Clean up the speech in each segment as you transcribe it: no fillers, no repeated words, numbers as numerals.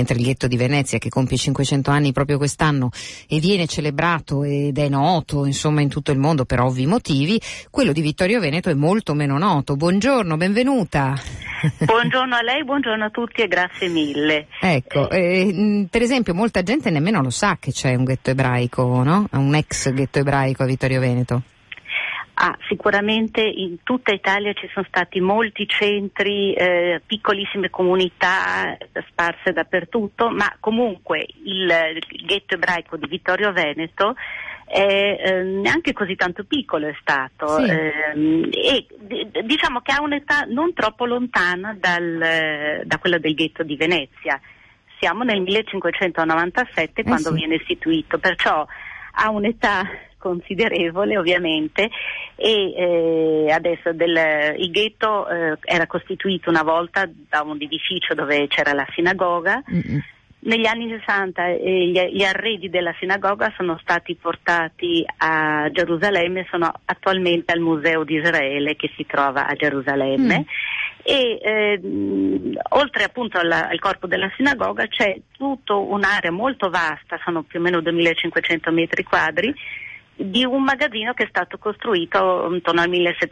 mentre il ghetto di Venezia, che compie 500 anni proprio quest'anno e viene celebrato ed è noto insomma in tutto il mondo per ovvi motivi, quello di Vittorio Veneto è molto meno noto. Buongiorno, benvenuta. Buongiorno a lei, buongiorno a tutti e grazie mille. Ecco, per esempio molta gente nemmeno lo sa che c'è un ghetto ebraico, no? Un ex ghetto ebraico a Vittorio Veneto. Sicuramente in tutta Italia ci sono stati molti centri, piccolissime comunità sparse dappertutto, ma comunque il ghetto ebraico di Vittorio Veneto neanche così tanto piccolo è stato, sì. E diciamo che ha un'età non troppo lontana da quella del ghetto di Venezia. Siamo nel 1597 quando viene istituito, perciò ha un'età considerevole ovviamente, e adesso il ghetto era costituito una volta da un edificio dove c'era la sinagoga. Negli anni 60 gli arredi della sinagoga sono stati portati a Gerusalemme, sono attualmente al Museo di Israele che si trova a Gerusalemme. E oltre appunto al corpo della sinagoga c'è tutta un'area molto vasta, sono più o meno 2500 metri quadri, di un magazzino che è stato costruito intorno al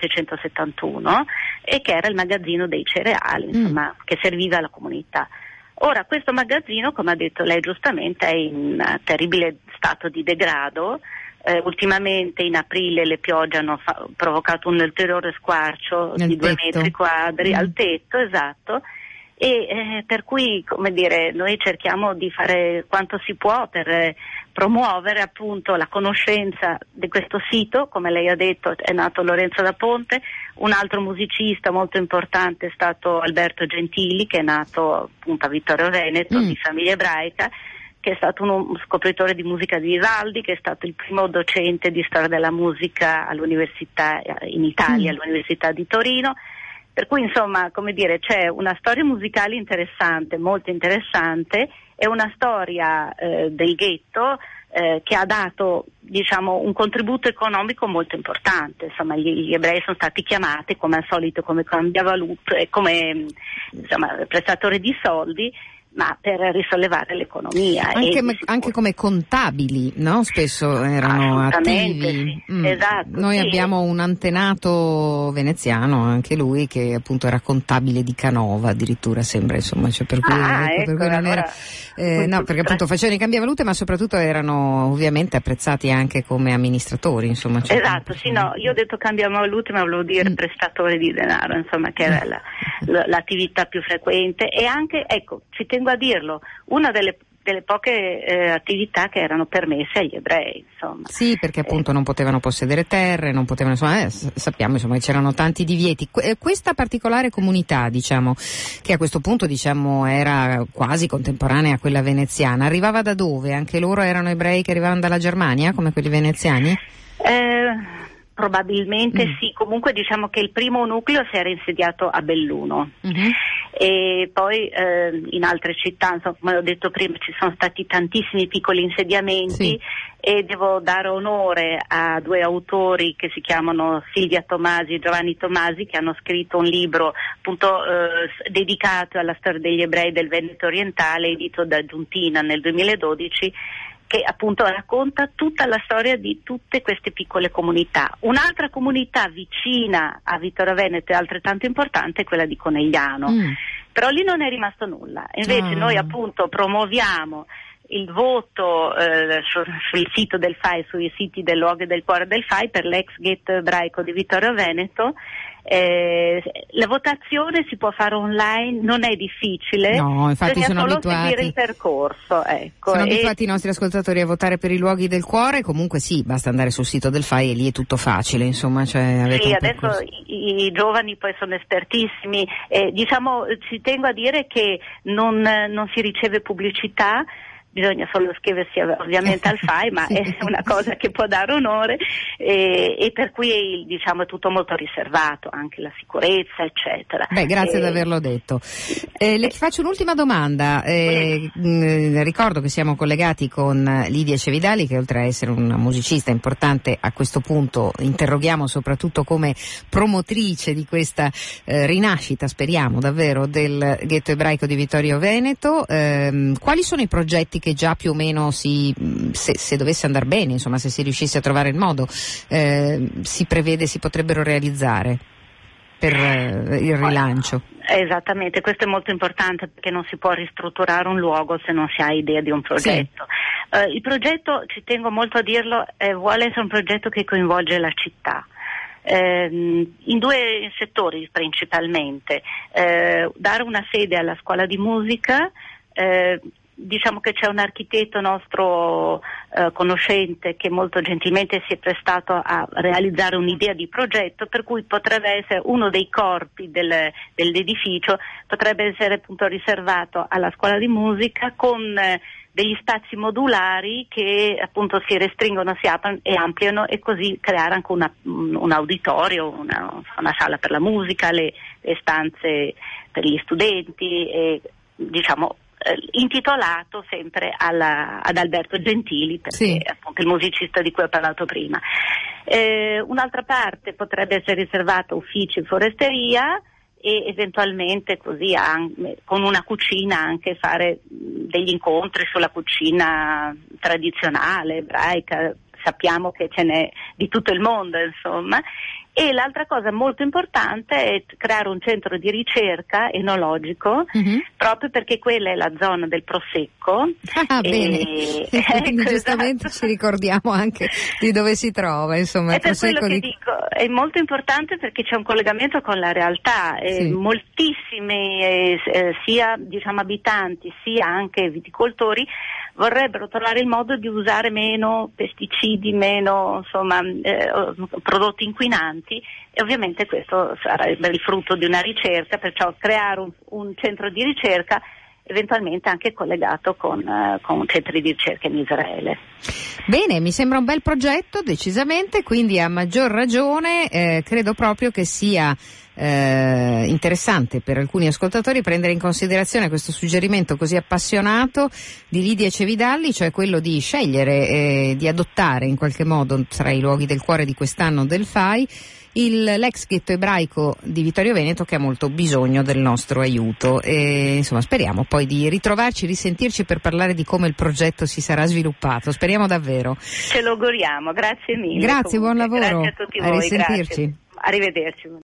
1771 e che era il magazzino dei cereali, insomma, che serviva alla comunità. Ora, questo magazzino, come ha detto lei giustamente, è in terribile stato di degrado. Ultimamente in aprile le piogge hanno provocato un ulteriore squarcio di 2 metri quadri al tetto, esatto, e per cui, come dire, noi cerchiamo di fare quanto si può per promuovere appunto la conoscenza di questo sito. Come lei ha detto, è nato Lorenzo da Ponte, un altro musicista molto importante è stato Alberto Gentili, che è nato appunto a Vittorio Veneto, di famiglia ebraica, che è stato uno scopritore di musica di Vivaldi, che è stato il primo docente di storia della musica all'università in Italia, all'Università di Torino. Per cui insomma, come dire, c'è una storia musicale interessante, molto interessante, e una storia del ghetto che ha dato, diciamo, un contributo economico molto importante. Insomma, gli ebrei sono stati chiamati come al solito come cambiavaluta, come insomma prestatore di soldi, ma per risollevare l'economia. Anche come contabili, no? Spesso erano attivi. Sì. Esatto. Noi abbiamo un antenato veneziano, anche lui, che appunto era contabile di Canova, addirittura sembra, insomma, cioè per cui, per cui non era no, perché appunto facevano i cambiavalute, ma soprattutto erano ovviamente apprezzati anche come amministratori, insomma. Cioè, esatto, sì, no, io ho detto cambiavalute, ma volevo dire prestatori di denaro, insomma, che era l'attività più frequente. E anche, ecco, ci tengo a dirlo, una delle poche attività che erano permesse agli ebrei, insomma. Sì, perché appunto non potevano possedere terre, non potevano, insomma, sappiamo insomma che c'erano tanti divieti. Questa particolare comunità, diciamo, che a questo punto diciamo era quasi contemporanea a quella veneziana, arrivava da dove? Anche loro erano ebrei che arrivavano dalla Germania, come quelli veneziani? Probabilmente sì, comunque diciamo che il primo nucleo si era insediato a Belluno. E poi in altre città, insomma, come ho detto prima, ci sono stati tantissimi piccoli insediamenti, e devo dare onore a 2 autori che si chiamano Silvia Tomasi e Giovanni Tomasi, che hanno scritto un libro appunto dedicato alla storia degli ebrei del Veneto orientale, edito da Giuntina nel 2012, che appunto racconta tutta la storia di tutte queste piccole comunità. Un'altra comunità vicina a Vittorio Veneto e altrettanto importante è quella di Conegliano, però lì non è rimasto nulla. Invece noi appunto promuoviamo il voto sul sito del FAI, sui siti del luogo e del cuore del FAI per l'ex ghetto ebraico di Vittorio Veneto. La votazione si può fare online, non è difficile, no, infatti sono solo abituati, seguire il percorso, ecco. Sono abituati i nostri ascoltatori a votare per i luoghi del cuore. Comunque sì, basta andare sul sito del FAI e lì è tutto facile, insomma, cioè, sì, adesso i giovani poi sono espertissimi, diciamo, ci tengo a dire che non si riceve pubblicità. bisogna solo iscriversi ovviamente al FAI, ma è una cosa che può dare onore, e per cui diciamo è tutto molto riservato, anche la sicurezza eccetera. Beh, grazie di averlo detto. Le faccio un'ultima domanda. Ricordo che siamo collegati con Lidia Cevidali, che oltre a essere una musicista importante, a questo punto interroghiamo soprattutto come promotrice di questa rinascita, speriamo davvero, del ghetto ebraico di Vittorio Veneto. Quali sono i progetti che già più o meno se dovesse andare bene, insomma, se si riuscisse a trovare il modo, si prevede, si potrebbero realizzare per il rilancio? Esattamente, questo è molto importante, perché non si può ristrutturare un luogo se non si ha idea di un progetto. Sì. Il progetto, ci tengo molto a dirlo, vuole essere un progetto che coinvolge la città. In due settori principalmente, dare una sede alla scuola di musica. Diciamo che c'è un architetto nostro conoscente che molto gentilmente si è prestato a realizzare un'idea di progetto, per cui potrebbe essere uno dei corpi dell'edificio, potrebbe essere appunto riservato alla scuola di musica, con degli spazi modulari che appunto si restringono, si aprono e ampliano, e così creare anche un auditorio, una sala per la musica, le stanze per gli studenti, e diciamo intitolato sempre ad Alberto Gentili, perché sì, appunto il musicista di cui ho parlato prima. Un'altra parte potrebbe essere riservata a uffici e foresteria, e eventualmente così con una cucina anche fare degli incontri sulla cucina tradizionale ebraica. Sappiamo che ce n'è di tutto il mondo, insomma. E l'altra cosa molto importante è creare un centro di ricerca enologico, proprio perché quella è la zona del Prosecco. Bene. Quindi giustamente esatto, ci ricordiamo anche di dove si trova, insomma. È per quello che dico, è molto importante, perché c'è un collegamento con la realtà. Sì. Moltissimi sia diciamo abitanti sia anche viticoltori vorrebbero trovare il modo di usare meno pesticidi, meno insomma prodotti inquinanti, e ovviamente questo sarebbe il frutto di una ricerca, perciò creare un centro di ricerca eventualmente anche collegato con centri di ricerca in Israele. Bene, mi sembra un bel progetto, decisamente, quindi a maggior ragione credo proprio che sia interessante per alcuni ascoltatori prendere in considerazione questo suggerimento così appassionato di Lidia Cevidali, cioè quello di scegliere di adottare in qualche modo tra i luoghi del cuore di quest'anno del FAI l'ex ghetto ebraico di Vittorio Veneto, che ha molto bisogno del nostro aiuto, e insomma speriamo poi di ritrovarci, risentirci per parlare di come il progetto si sarà sviluppato, speriamo davvero. Ce lo auguriamo, grazie mille. Grazie, buon lavoro. Grazie a tutti voi. A risentirci. Grazie. Arrivederci.